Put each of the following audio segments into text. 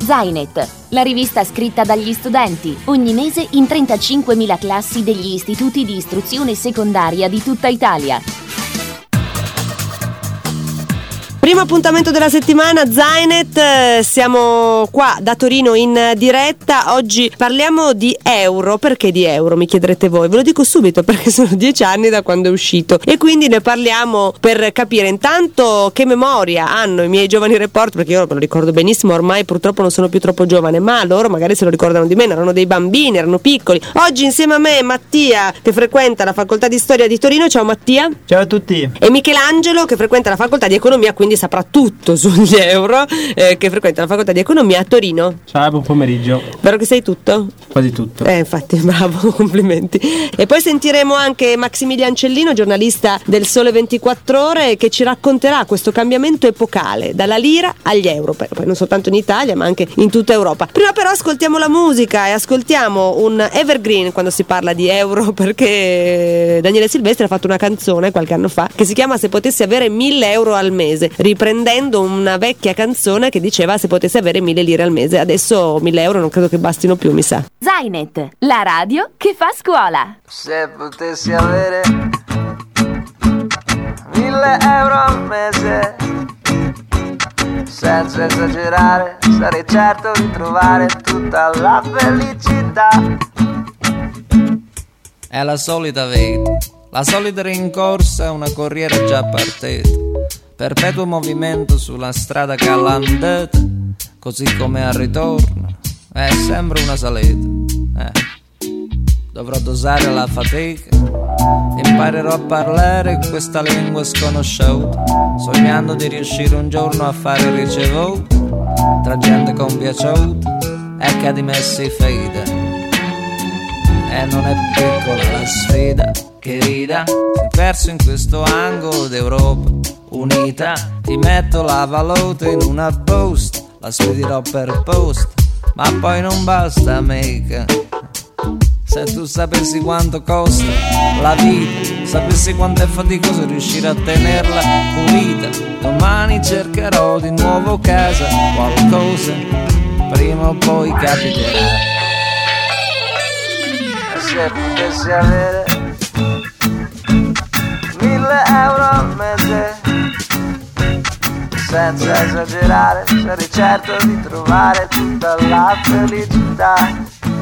Zainet, la rivista scritta dagli studenti, ogni mese in 35.000 classi degli istituti di istruzione secondaria di tutta Italia. Primo appuntamento della settimana, Zainet, siamo qua da Torino in diretta. Oggi parliamo di euro. Perché di euro, mi chiederete voi? Ve lo dico subito, perché sono 10 anni da quando è uscito e quindi ne parliamo per capire intanto che memoria hanno i miei giovani reporter, perché io me lo ricordo benissimo, ormai purtroppo non sono più troppo giovane, ma loro magari se lo ricordano di me, erano dei bambini, erano piccoli. Oggi insieme a me Mattia, che frequenta la facoltà di storia di Torino. Ciao Mattia. Ciao a tutti. E Michelangelo, che frequenta la facoltà di economia, quindi saprà tutto sugli euro, che frequenta la facoltà di economia a Torino. Ciao, buon pomeriggio. Vero che sai tutto? Quasi tutto. Infatti, bravo, complimenti. E poi sentiremo anche Maximiliano Cellino, giornalista del Sole 24 Ore, che ci racconterà questo cambiamento epocale dalla lira agli euro, poi non soltanto in Italia ma anche in tutta Europa. Prima però ascoltiamo la musica e ascoltiamo un evergreen quando si parla di euro, perché Daniele Silvestri ha fatto una canzone qualche anno fa che si chiama Se potessi avere 1.000 euro al mese, riprendendo una vecchia canzone che diceva se potessi avere 1.000 lire al mese. Adesso 1.000 euro non credo che bastino più, mi sa. Zainet, la radio che fa scuola. Se potessi avere 1.000 euro al mese, senza esagerare, sarei certo di trovare tutta la felicità. È la solita vita, la solita rincorsa, una corriera già partita, perpetuo movimento sulla strada calandata, così come al ritorno è sempre una salita. Dovrò dosare la fatica, imparerò a parlare questa lingua sconosciuta, sognando di riuscire un giorno a fare ricevuto tra gente compiaciuta e che di me si fida. E non è piccola la sfida che rida, perso in questo angolo d'Europa unita, ti metto la valuta in una busta, la spedirò per posta, ma poi non basta mica. Se tu sapessi quanto costa la vita, sapessi quanto è faticoso riuscire a tenerla pulita, domani cercherò di nuovo casa, qualcosa prima o poi capiterà. Se potessi avere 1.000 euro al mese, senza esagerare, sarei certo di trovare tutta la felicità.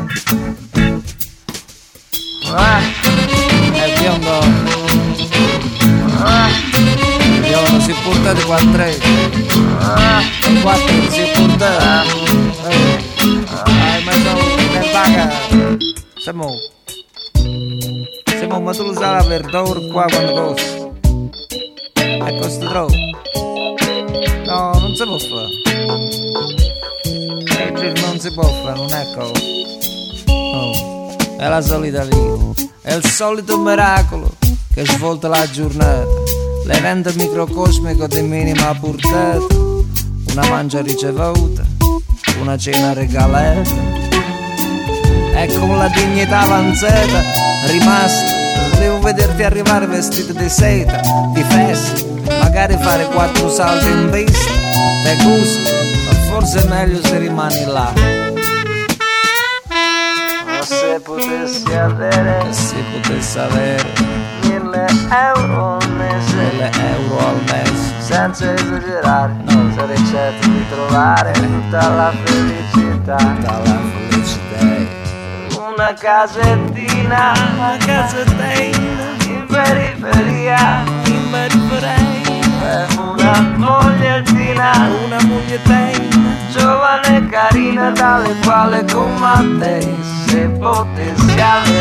È biondo, si porta di 4 si porta, ma sono nel vaga. Siamo, ma tu lo sai la verdura qua quando costa? Costa troppo. No, non si può fare. Non si può fare, non è cosa. No, è la solita vita, è il solito miracolo che svolta la giornata, l'evento microcosmico di minima portata, una mangia ricevuta, una cena regalata. E con la dignità avanzata rimasta, devo vederti arrivare vestito di seta, di festa, magari fare 4 salti in pista, te gusta, ma forse è meglio se rimani là. Ma se potessi avere 1.000 euro al mese, 1.000 euro al mese, senza esagerare, no, sarei certo di trovare tutta la felicità. tutta la felicità. Una casettina in periferia, una mogliettina, giovane e carina, tale quale come te. Se potessi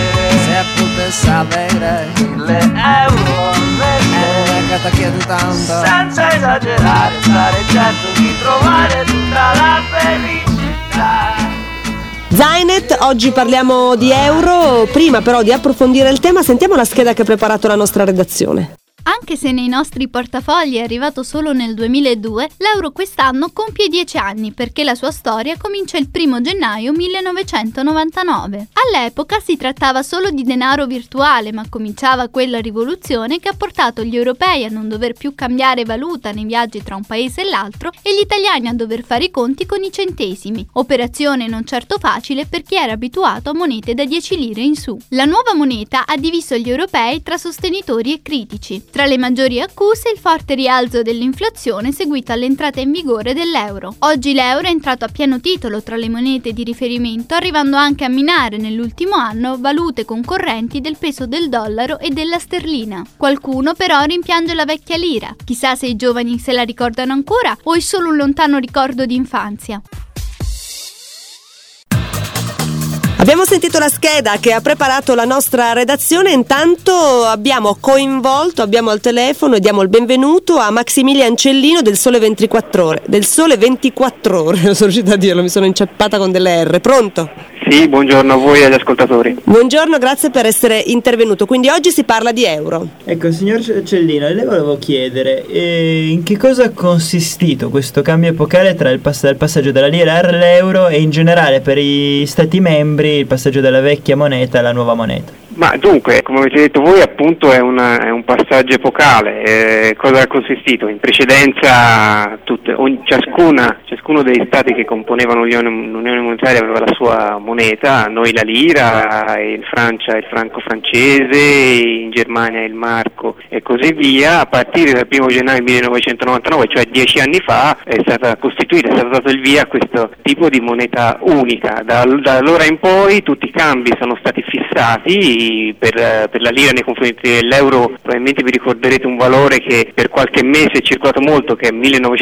avere 1.000 euro al mese, che ti chiedo tanto, senza esagerare, sarei certo di trovare tutta la felicità. Zainet, oggi parliamo di euro. Prima però di approfondire il tema, sentiamo la scheda che ha preparato la nostra redazione. Anche se nei nostri portafogli è arrivato solo nel 2002, l'euro quest'anno compie 10 anni perché la sua storia comincia il 1 gennaio 1999. All'epoca si trattava solo di denaro virtuale, ma cominciava quella rivoluzione che ha portato gli europei a non dover più cambiare valuta nei viaggi tra un paese e l'altro e gli italiani a dover fare i conti con i centesimi, operazione non certo facile per chi era abituato a monete da 10 lire in su. La nuova moneta ha diviso gli europei tra sostenitori e critici. Tra le maggiori accuse il forte rialzo dell'inflazione seguito all'entrata in vigore dell'euro. Oggi l'euro è entrato a pieno titolo tra le monete di riferimento, arrivando anche a minare nell'ultimo anno valute concorrenti del peso del dollaro e della sterlina. Qualcuno però rimpiange la vecchia lira. Chissà se i giovani se la ricordano ancora o è solo un lontano ricordo di infanzia. Abbiamo sentito la scheda che ha preparato la nostra redazione, intanto abbiamo al telefono e diamo il benvenuto a Maximilian Cellino del Sole 24 Ore. Del Sole 24 Ore, non sono riuscita a dirlo, mi sono inceppata con delle R. Pronto? Sì, buongiorno a voi e agli ascoltatori. Buongiorno, grazie per essere intervenuto. Quindi oggi si parla di euro. Ecco, signor Cellino, le volevo chiedere in che cosa è consistito questo cambio epocale tra il passaggio dalla lira all'euro e in generale per i stati membri il passaggio dalla vecchia moneta alla nuova moneta. Ma dunque, come avete detto voi, appunto è un passaggio epocale. Cosa ha consistito? In precedenza ciascuno degli stati che componevano l'Unione Monetaria aveva la sua moneta, noi la lira, in Francia il franco francese, in Germania il marco e così via. A partire dal 1 gennaio 1999, cioè 10 anni fa, è stato dato il via a questo tipo di moneta unica. Da allora in poi tutti i cambi sono stati fissati. Per la lira nei confronti dell'euro probabilmente vi ricorderete un valore che per qualche mese è circolato molto, che è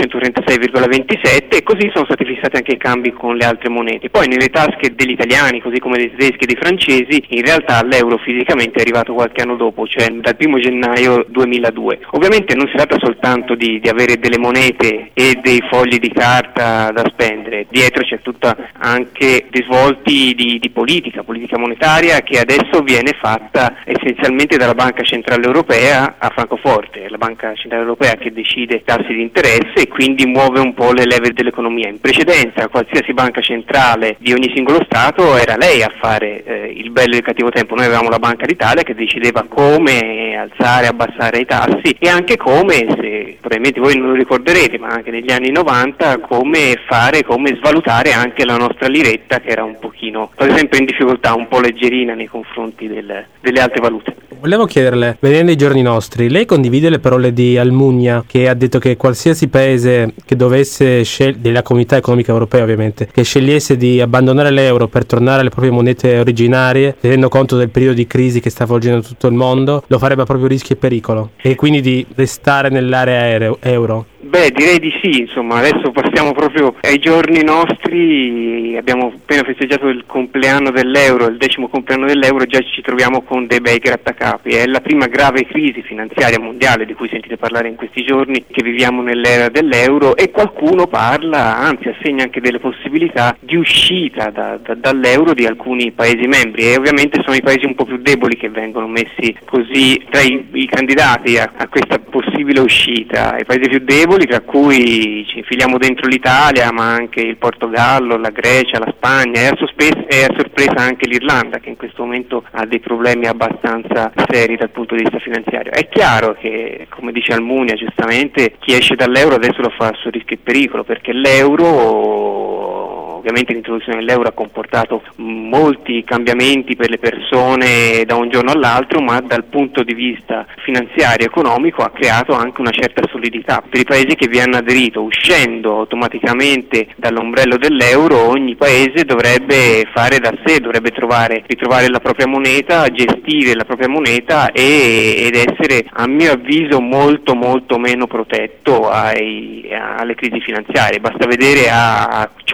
1936,27, e così sono stati fissati anche i cambi con le altre monete. Poi nelle tasche degli italiani, così come dei tedeschi e dei francesi, in realtà l'euro fisicamente è arrivato qualche anno dopo, cioè dal 1 gennaio 2002. Ovviamente non si tratta soltanto di avere delle monete e dei fogli di carta da spendere, dietro c'è tutta anche risvolti di politica monetaria che adesso viene fatta essenzialmente dalla Banca Centrale Europea a Francoforte, la Banca Centrale Europea che decide i tassi di interesse e quindi muove un po' le leve dell'economia. In precedenza qualsiasi banca centrale di ogni singolo Stato era lei a fare il bello e il cattivo tempo. Noi avevamo la Banca d'Italia che decideva come alzare e abbassare i tassi e anche come, se probabilmente voi non lo ricorderete, ma anche negli anni 90, come svalutare anche la nostra liretta che era un pochino, quasi sempre in difficoltà, un po' leggerina nei confronti delle altre valute. Volevo chiederle, vedendo i giorni nostri, lei condivide le parole di Almunia che ha detto che qualsiasi paese che dovesse della Comunità Economica Europea ovviamente, che scegliesse di abbandonare l'euro per tornare alle proprie monete originarie, tenendo conto del periodo di crisi che sta avvolgendo tutto il mondo, lo farebbe a proprio rischio e pericolo, e quindi di restare nell'area euro? Beh, direi di sì, insomma, adesso passiamo proprio ai giorni nostri, abbiamo appena festeggiato il compleanno dell'euro, il 10° compleanno dell'euro, già ci troviamo con dei bei grattacapi. È la prima grave crisi finanziaria mondiale di cui sentite parlare in questi giorni, che viviamo nell'era dell'euro, e qualcuno parla, anzi assegna anche delle possibilità di uscita dall'euro di alcuni Paesi membri, e ovviamente sono i Paesi un po' più deboli che vengono messi così tra i candidati a questa possibile uscita. I Paesi più deboli, tra cui ci infiliamo dentro l'Italia, ma anche il Portogallo, la Grecia, la Spagna, e a sorpresa anche l'Irlanda, che in questo momento ha dei problemi abbastanza seri dal punto di vista finanziario. È chiaro che, come dice Almunia giustamente, chi esce dall'euro adesso lo fa a suo rischio e pericolo, perché ovviamente l'introduzione dell'euro ha comportato molti cambiamenti per le persone da un giorno all'altro, ma dal punto di vista finanziario e economico ha creato anche una certa solidità. Per i paesi che vi hanno aderito, uscendo automaticamente dall'ombrello dell'euro, ogni paese dovrebbe fare da sé, dovrebbe ritrovare la propria moneta, gestire la propria moneta ed essere, a mio avviso, molto molto meno protetto alle crisi finanziarie. Basta vedere a ciò che è successo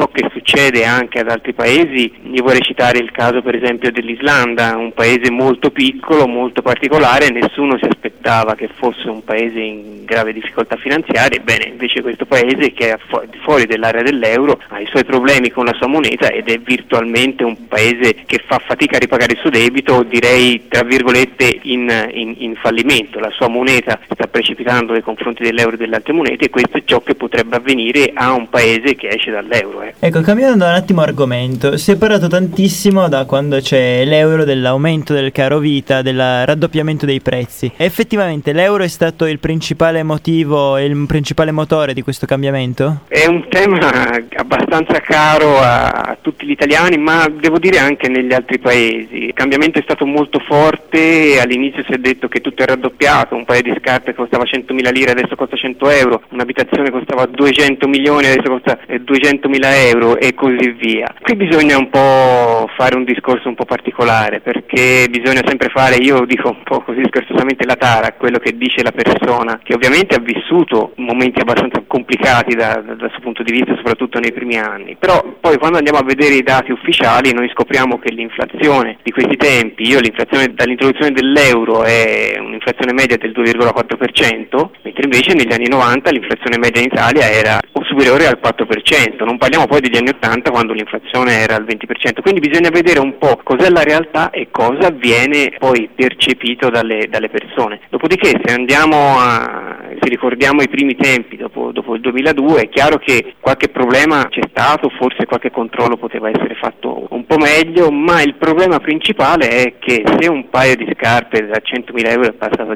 succede anche ad altri paesi. Io vorrei citare il caso per esempio dell'Islanda, un paese molto piccolo, molto particolare, nessuno si aspettava che fosse un paese in grave difficoltà finanziarie. Ebbene, invece questo paese, che è fuori dell'area dell'euro, ha i suoi problemi con la sua moneta ed è virtualmente un paese che fa fatica a ripagare il suo debito, direi tra virgolette in fallimento. La sua moneta sta precipitando nei confronti dell'euro e delle altre monete, e questo è ciò che potrebbe avvenire a un paese che esce dall'euro. Ecco, cambiando un attimo argomento, si è parlato tantissimo da quando c'è l'euro dell'aumento del caro vita, del raddoppiamento dei prezzi. Effettivamente l'euro è stato il principale motivo e il principale motore di questo cambiamento? È un tema abbastanza caro a tutti gli italiani, ma devo dire anche negli altri paesi. Il cambiamento è stato molto forte, all'inizio si è detto che tutto è raddoppiato, un paio di scarpe costava 100.000 lire, adesso costa 100 euro, un'abitazione costava 200 milioni, adesso costa 200.000 euro e così via. Qui bisogna un po' fare un discorso un po' particolare, perché bisogna sempre fare, io dico un po' così scherzosamente, la tara, quello che dice la persona, che ovviamente ha vissuto momenti abbastanza complicati dal suo punto di vista, soprattutto nei primi anni, però poi quando andiamo a vedere i dati ufficiali noi scopriamo che l'inflazione di questi tempi, l'inflazione dall'introduzione dell'euro è un'inflazione media del 2,4%, mentre invece negli anni 90 l'inflazione media in Italia era superiore al 4%, non parliamo poi degli anni 80 quando l'inflazione era al 20%, quindi bisogna vedere un po' cos'è la realtà e cosa viene poi percepito dalle persone. Dopodiché se ricordiamo i primi tempi dopo il 2002, è chiaro che qualche problema c'è stato, forse qualche controllo poteva essere fatto un po' meglio, ma il problema principale è che se un paio di scarpe da 100.000 euro è passato a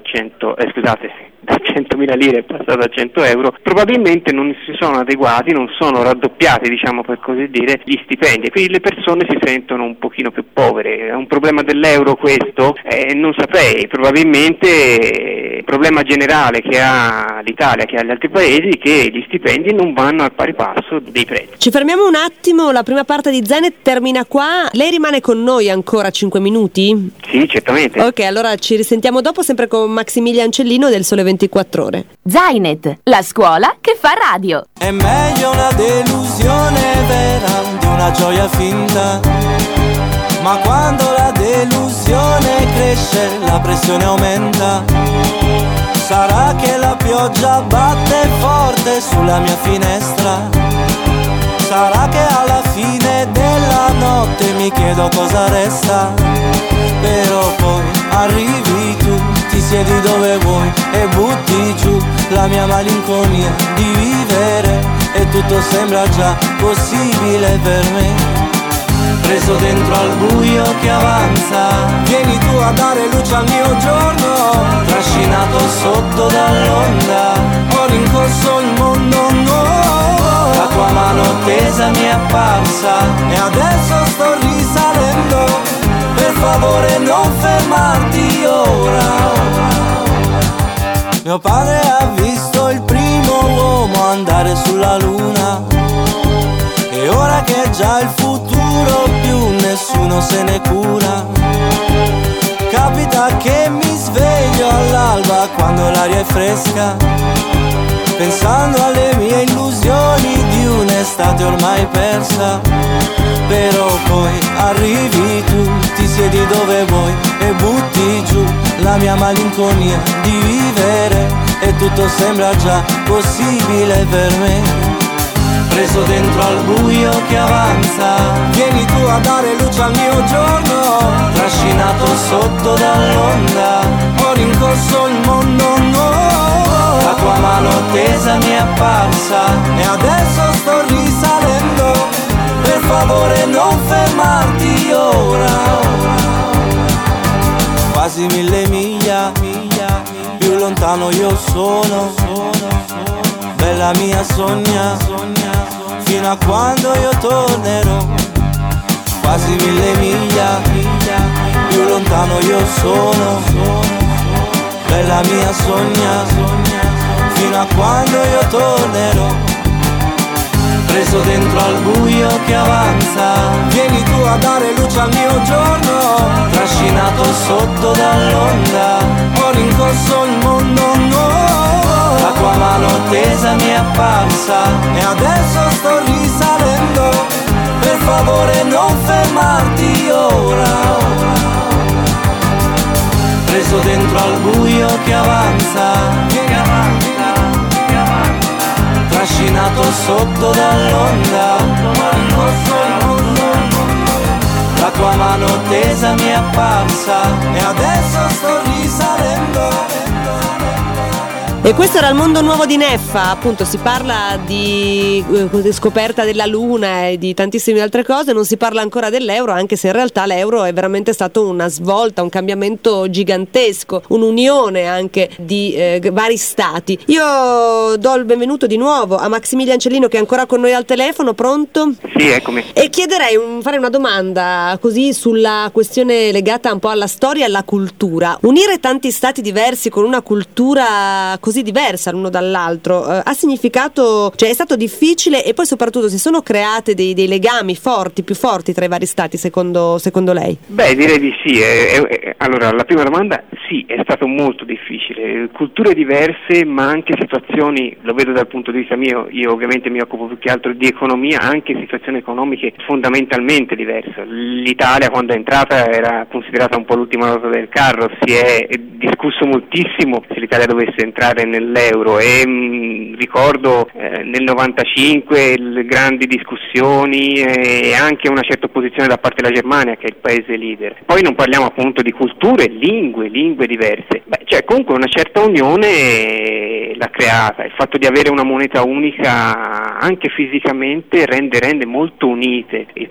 da 100.000 lire è passato a 100 euro, probabilmente non si sono adeguati, non sono raddoppiati, diciamo per così dire, gli stipendi, e quindi le persone si sentono un pochino più povere. È un problema dell'euro questo? Non saprei, probabilmente il problema generale che ha l'Italia, che ha gli altri paesi, che gli stipendi non vanno al pari passo dei prezzi. Ci fermiamo un attimo, la prima parte di Zenet termina qua, lei rimane con noi ancora 5 minuti? Sì, certamente. Ok, allora ci risentiamo dopo, sempre con Maximilian Cellino del Sole 24 Ore. Zainet, la scuola che fa radio. È meglio una delusione vera di una gioia finta, ma quando la delusione cresce la pressione aumenta. Sarà che la pioggia batte forte sulla mia finestra, sarà che alla fine della notte mi chiedo cosa resta, però poi arrivi tu, ti siedi dove vuoi e butti giù la mia malinconia di vivere, e tutto sembra già possibile per me. Preso dentro al buio che avanza, vieni tu a dare luce al mio giorno, trascinato sotto dall'onda, ho rincorso il mondo, no. La tua mano tesa mi è apparsa e adesso sto risalendo, per favore non fermarti ora. Mio padre ha visto il primo uomo andare sulla luna, e ora che è già il futuro più nessuno se ne cura. Capita che mi sveglio all'alba quando l'aria è fresca, pensando alle mie illusioni di un'estate ormai persa, però poi arrivi tu, ti siedi dove vuoi e butti giù la mia malinconia di vivere, e tutto sembra già possibile per me. Preso dentro al buio che avanza, vieni tu a dare luce al mio giorno, trascinato sotto dall'onda, ho rincorso il mondo, no. La tua mano tesa mi è apparsa e adesso sto risalendo, per favore non fermarti ora. Quasi 1000 miglia, più lontano io sono, bella mia sogna, fino a quando io tornerò. Quasi 1000 miglia, più lontano io sono, bella mia sogna, fino a quando io tornerò. Preso dentro al buio che avanza, vieni tu a dare luce al mio giorno, trascinato sotto dall'onda, ho rincorso il mondo, no. La tua mano tesa mi è apparsa e adesso sto risalendo, buio che avanza, trascinato sotto dall'onda, la tua mano tesa mi è apparsa e adesso sto risalendo. E questo era il mondo nuovo di Neffa, appunto si parla di scoperta della luna e di tantissime altre cose, non si parla ancora dell'euro, anche se in realtà l'euro è veramente stato una svolta, un cambiamento gigantesco, un'unione anche di vari stati. Io do il benvenuto di nuovo a Maximiliano Ancellino che è ancora con noi al telefono, pronto? Sì, eccomi. E chiederei fare una domanda così sulla questione legata un po' alla storia e alla cultura. Unire tanti stati diversi con una cultura così diversa l'uno dall'altro ha significato, cioè è stato difficile, e poi soprattutto si sono create dei legami più forti tra i vari stati secondo lei? Beh, direi di sì. Allora, la prima domanda, sì, è stato molto difficile, culture diverse ma anche situazioni, lo vedo dal punto di vista mio, io ovviamente mi occupo più che altro di economia, anche situazioni economiche fondamentalmente diverse. L'Italia quando è entrata era considerata un po' l'ultima ruota del carro, si è discusso moltissimo se l'Italia dovesse entrare nell'euro e ricordo nel 95 le grandi discussioni e anche una certa opposizione da parte della Germania, che è il paese leader. Poi non parliamo appunto di culture, lingue diverse. Cioè comunque una certa unione l'ha creata, il fatto di avere una moneta unica anche fisicamente rende molto unite i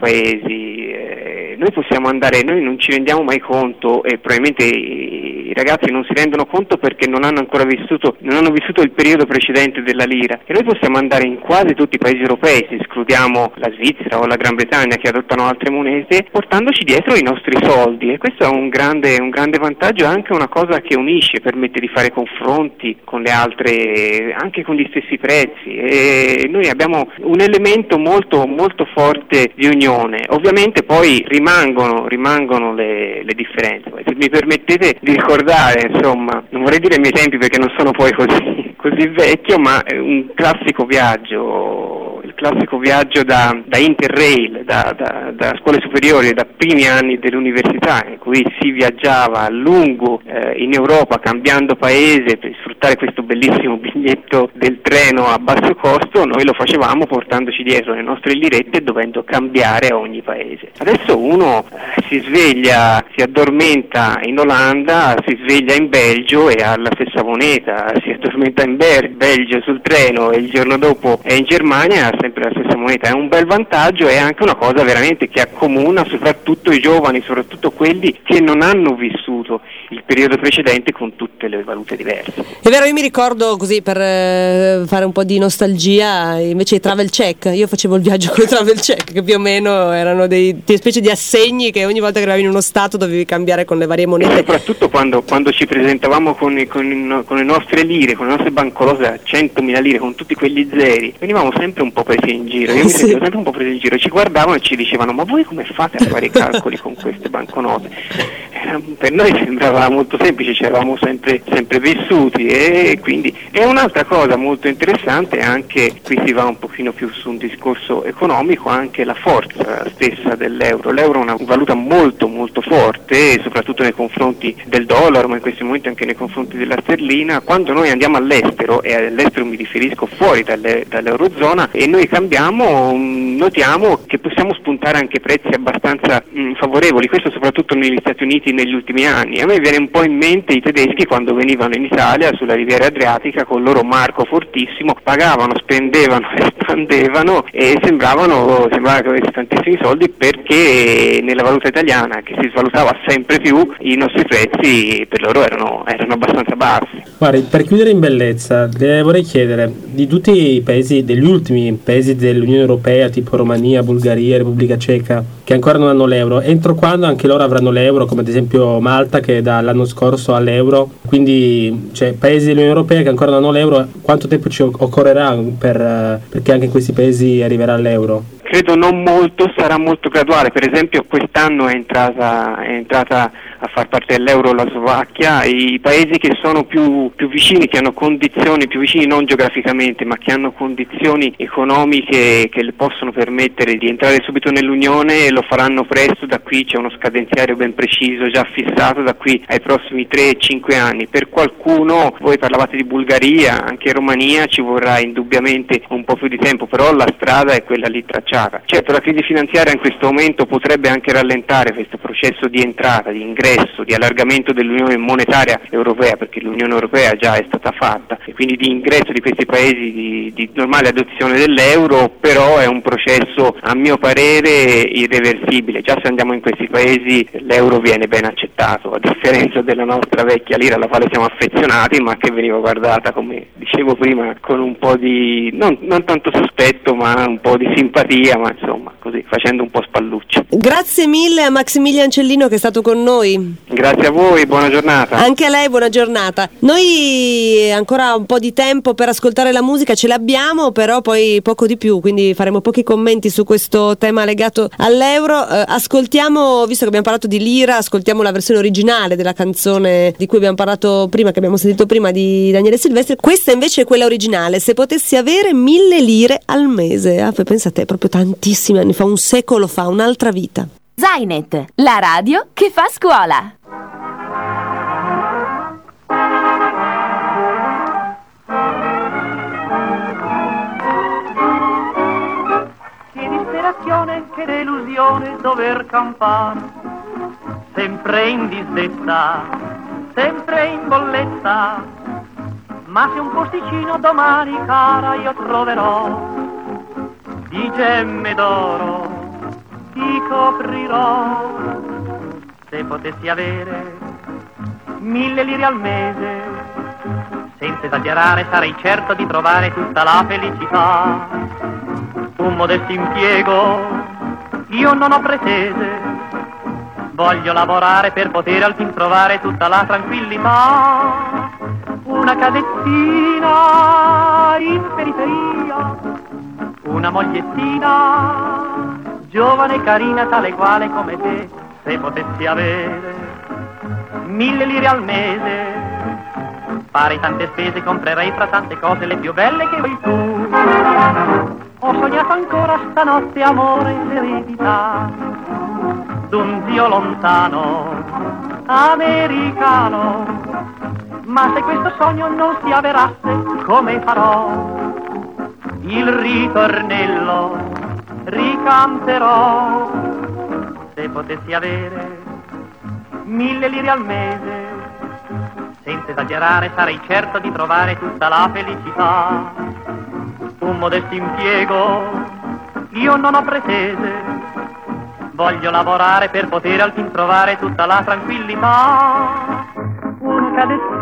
paesi. Noi possiamo andare, noi non ci rendiamo mai conto e probabilmente i ragazzi non si rendono conto perché non hanno vissuto il periodo precedente della lira, e noi possiamo andare in quasi tutti i paesi europei, se escludiamo la Svizzera o la Gran Bretagna che adottano altre monete, portandoci dietro i nostri soldi, e questo è un grande vantaggio, è anche una cosa che unisce, permette di fare confronti con le altre, anche con gli stessi prezzi, e noi abbiamo un elemento molto forte di unione. Ovviamente poi rimangono le differenze. Se mi permettete di ricordare, insomma, non vorrei dire i miei tempi perché non sono poi così vecchio, ma un classico viaggio, il classico viaggio da Interrail, da scuole superiori, da primi anni dell'università, in cui si viaggiava a lungo in Europa cambiando paese per sfruttare questo bellissimo biglietto del treno a basso costo. Noi lo facevamo portandoci dietro le nostre lirette e dovendo cambiare a ogni paese. Adesso uno si sveglia, si addormenta in Olanda, si sveglia in Belgio e ha la stessa moneta, si addormenta in Belgio sul treno e il giorno dopo è in Germania e ha sempre la stessa moneta. È un bel vantaggio, è anche una cosa veramente che accomuna soprattutto i giovani, soprattutto quelli che non hanno vissuto il periodo precedente con tutte le valute diverse. È vero, io mi ricordo così per fare un po' di nostalgia, invece i travel check, io facevo il viaggio con i travel check che più o meno erano dei specie di assegni che ogni volta che arrivavi in uno stato dovevi cambiare con le varie monete. E soprattutto quando ci presentavamo con le nostre lire, con le nostre bancolote a 100.000 lire, con tutti quegli zeri, venivamo sempre un po' presi in giro. Io mi sentivo sempre un po' preso in giro, ci guardavano e ci dicevano: ma voi come fate a fare i calcoli con queste banconote? Per noi sembrava molto semplice, ci eravamo sempre vissuti, e quindi è un'altra cosa molto interessante. Anche qui si va un pochino più su un discorso economico, anche la forza stessa dell'euro. L'euro è una valuta molto forte, soprattutto nei confronti del dollaro, ma in questi momenti anche nei confronti della sterlina. Quando noi andiamo all'estero, e all'estero mi riferisco fuori dall'eurozona, e noi cambiamo, notiamo che possiamo spuntare anche prezzi abbastanza favorevoli, questo soprattutto negli Stati Uniti negli ultimi anni. A me viene un po' in mente i tedeschi quando venivano in Italia sulla riviera adriatica con il loro marco fortissimo, pagavano, spendevano, espandevano e sembrava che avesse tantissimi soldi, perché nella valuta italiana, che si svalutava sempre più, i nostri prezzi per loro erano abbastanza bassi. Guardi, per chiudere in bellezza, le vorrei chiedere, di tutti i paesi, degli ultimi paesi dell'Unione Europea, tipo Romania, Bulgaria, Repubblica Ceca, che ancora non hanno l'euro, entro quando anche loro avranno l'euro, come ad esempio Malta che dall'anno scorso ha l'euro, quindi paesi dell'Unione Europea che ancora non hanno l'euro, quanto tempo ci occorrerà perché anche in questi paesi arriverà l'euro? Credo non molto, sarà molto graduale. Per esempio quest'anno è entrata a far parte dell'euro la Slovacchia, i paesi che sono più vicini, che hanno condizioni più vicini non geograficamente, ma che hanno condizioni economiche che le possono permettere di entrare subito nell'Unione, lo faranno presto. Da qui c'è uno scadenziario ben preciso, già fissato, da qui ai prossimi 3-5 anni. Per qualcuno, voi parlavate di Bulgaria, anche Romania ci vorrà indubbiamente un po' più di tempo, però la strada è quella lì tracciata. Certo, la crisi finanziaria in questo momento potrebbe anche rallentare questo processo di entrata, di ingresso, di allargamento dell'Unione monetaria europea, perché l'Unione europea già è stata fatta, e quindi di ingresso di questi paesi di normale adozione dell'euro, però è un processo a mio parere irreversibile. Già se andiamo in questi paesi l'euro viene ben accettato, a differenza della nostra vecchia lira alla quale siamo affezionati, ma che veniva guardata, come dicevo prima, con un po' di non tanto sospetto, ma un po' di simpatia, ma insomma così, facendo un po' spalluccio. Grazie mille a Maximilian Cellino che è stato con noi. Grazie a voi, buona giornata. Anche a lei buona giornata. Noi ancora un po' di tempo per ascoltare la musica ce l'abbiamo, però poi poco di più, quindi faremo pochi commenti su questo tema legato all'euro. Ascoltiamo, visto che abbiamo parlato di lira, ascoltiamo la versione originale della canzone di cui abbiamo parlato prima, che abbiamo sentito prima, di Daniele Silvestri. Questa invece è quella originale: se potessi avere 1000 lire al mese. Pensa a te, proprio tantissimi anni fa, un secolo fa, un'altra vita. Zainet, la radio che fa scuola. Che disperazione, che delusione dover campare, sempre in disdetta, sempre in bolletta. Ma se un posticino domani, cara, io troverò, di gemme d'oro ti coprirò. Se potessi avere 1000 lire al mese, senza esagerare sarei certo di trovare tutta la felicità. Un modesto impiego io non ho pretese, voglio lavorare per poter al fin trovare tutta la tranquillità. Una casettina in periferia, una mogliettina giovane e carina, tale quale come te. Se potessi avere 1000 lire al mese, farei tante spese, comprerei fra tante cose le più belle che vuoi tu. Ho sognato ancora stanotte, amore, l'eredità d'un zio lontano americano. Ma se questo sogno non si avverasse, come farò? Il ritornello ricanterò. Se potessi avere 1000 lire al mese, senza esagerare sarei certo di trovare tutta la felicità. Un modesto impiego io non ho pretese, voglio lavorare per poter al fin trovare tutta la tranquillità. Una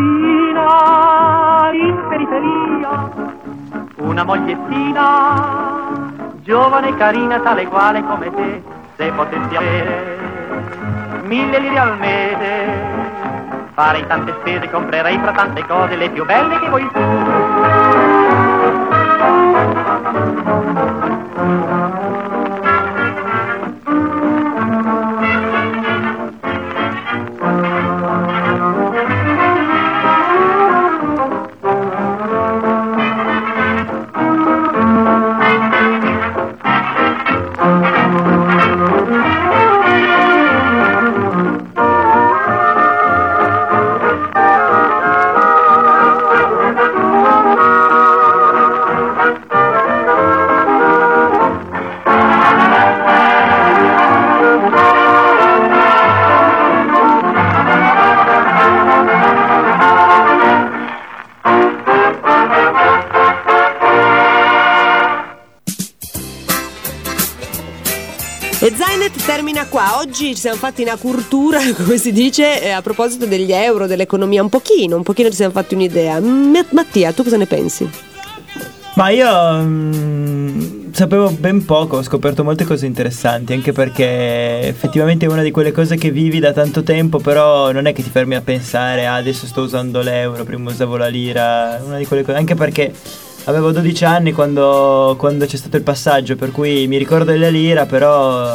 cadettina in periferia, una mogliettina giovane e carina, tale quale come te. Se potessi avere 1000 lire al mese, farei tante spese, comprerei fra tante cose le più belle che vuoi tu. E Zainet termina qua. Oggi ci siamo fatti una cultura, come si dice, a proposito degli euro, dell'economia, un pochino ci siamo fatti un'idea. Mattia, tu cosa ne pensi? Ma io sapevo ben poco, ho scoperto molte cose interessanti, anche perché effettivamente è una di quelle cose che vivi da tanto tempo, però non è che ti fermi a pensare adesso sto usando l'euro, prima usavo la lira, una di quelle cose, anche perché avevo 12 anni quando c'è stato il passaggio, per cui mi ricordo della lira, però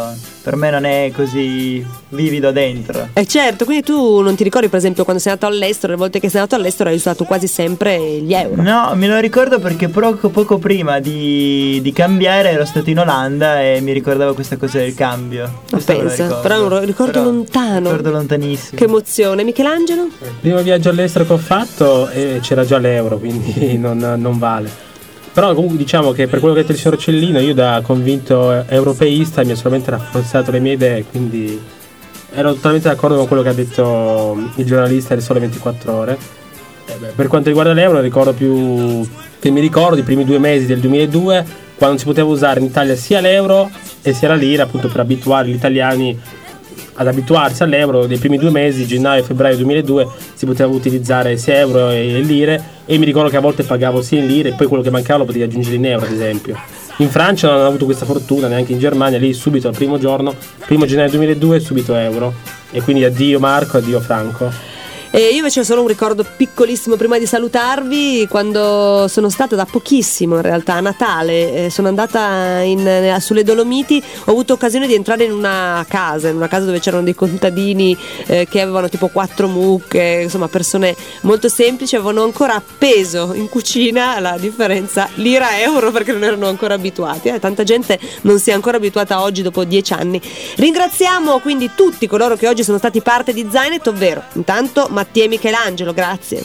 per me non è così vivido dentro. Certo, quindi tu non ti ricordi per esempio quando sei andato all'estero, le volte che sei andato all'estero hai usato quasi sempre gli euro? No, me lo ricordo perché poco prima di cambiare ero stato in Olanda e mi ricordavo questa cosa del cambio. Pensa, però è un ricordo lontano. Ricordo lontanissimo. Che emozione. Michelangelo? Il primo viaggio all'estero che ho fatto c'era già l'euro, quindi non vale. Però comunque diciamo che per quello che ha detto il signor Cellino, io da convinto europeista mi ha solamente rafforzato le mie idee, quindi ero totalmente d'accordo con quello che ha detto il giornalista del Sole 24 Ore. Per quanto riguarda l'euro, ricordo più che mi ricordo i primi 2 mesi del 2002, quando si poteva usare in Italia sia l'euro e sia la lira, appunto per abituare gli italiani ad abituarsi all'euro. Dei primi 2 mesi, gennaio e febbraio 2002, si poteva utilizzare sia euro e lire, e mi ricordo che a volte pagavo sia in lire e poi quello che mancava lo potevi aggiungere in euro, ad esempio. In Francia non hanno avuto questa fortuna, neanche in Germania, lì subito al primo giorno, 1 gennaio 2002, subito euro. E quindi addio Marco, addio Franco. Io invece ho solo un ricordo piccolissimo prima di salutarvi, quando sono stata da pochissimo in realtà a Natale, sono andata sulle Dolomiti, ho avuto occasione di entrare in una casa dove c'erano dei contadini che avevano tipo 4 mucche, insomma persone molto semplici, avevano ancora appeso in cucina la differenza lira-euro perché non erano ancora abituati. Tanta gente non si è ancora abituata oggi dopo 10 anni. Ringraziamo quindi tutti coloro che oggi sono stati parte di Zainet, ovvero intanto Mattia e Michelangelo, grazie.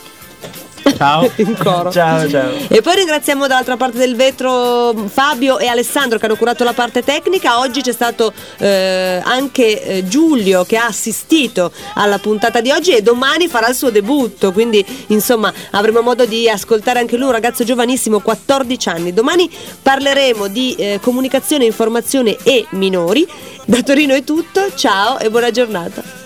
Ciao. In coro. Ciao. E poi ringraziamo dall'altra parte del vetro Fabio e Alessandro che hanno curato la parte tecnica. Oggi c'è stato anche Giulio che ha assistito alla puntata di oggi e domani farà il suo debutto, quindi insomma avremo modo di ascoltare anche lui, un ragazzo giovanissimo, 14 anni. Domani parleremo di comunicazione, informazione e minori. Da Torino è tutto, ciao e buona giornata.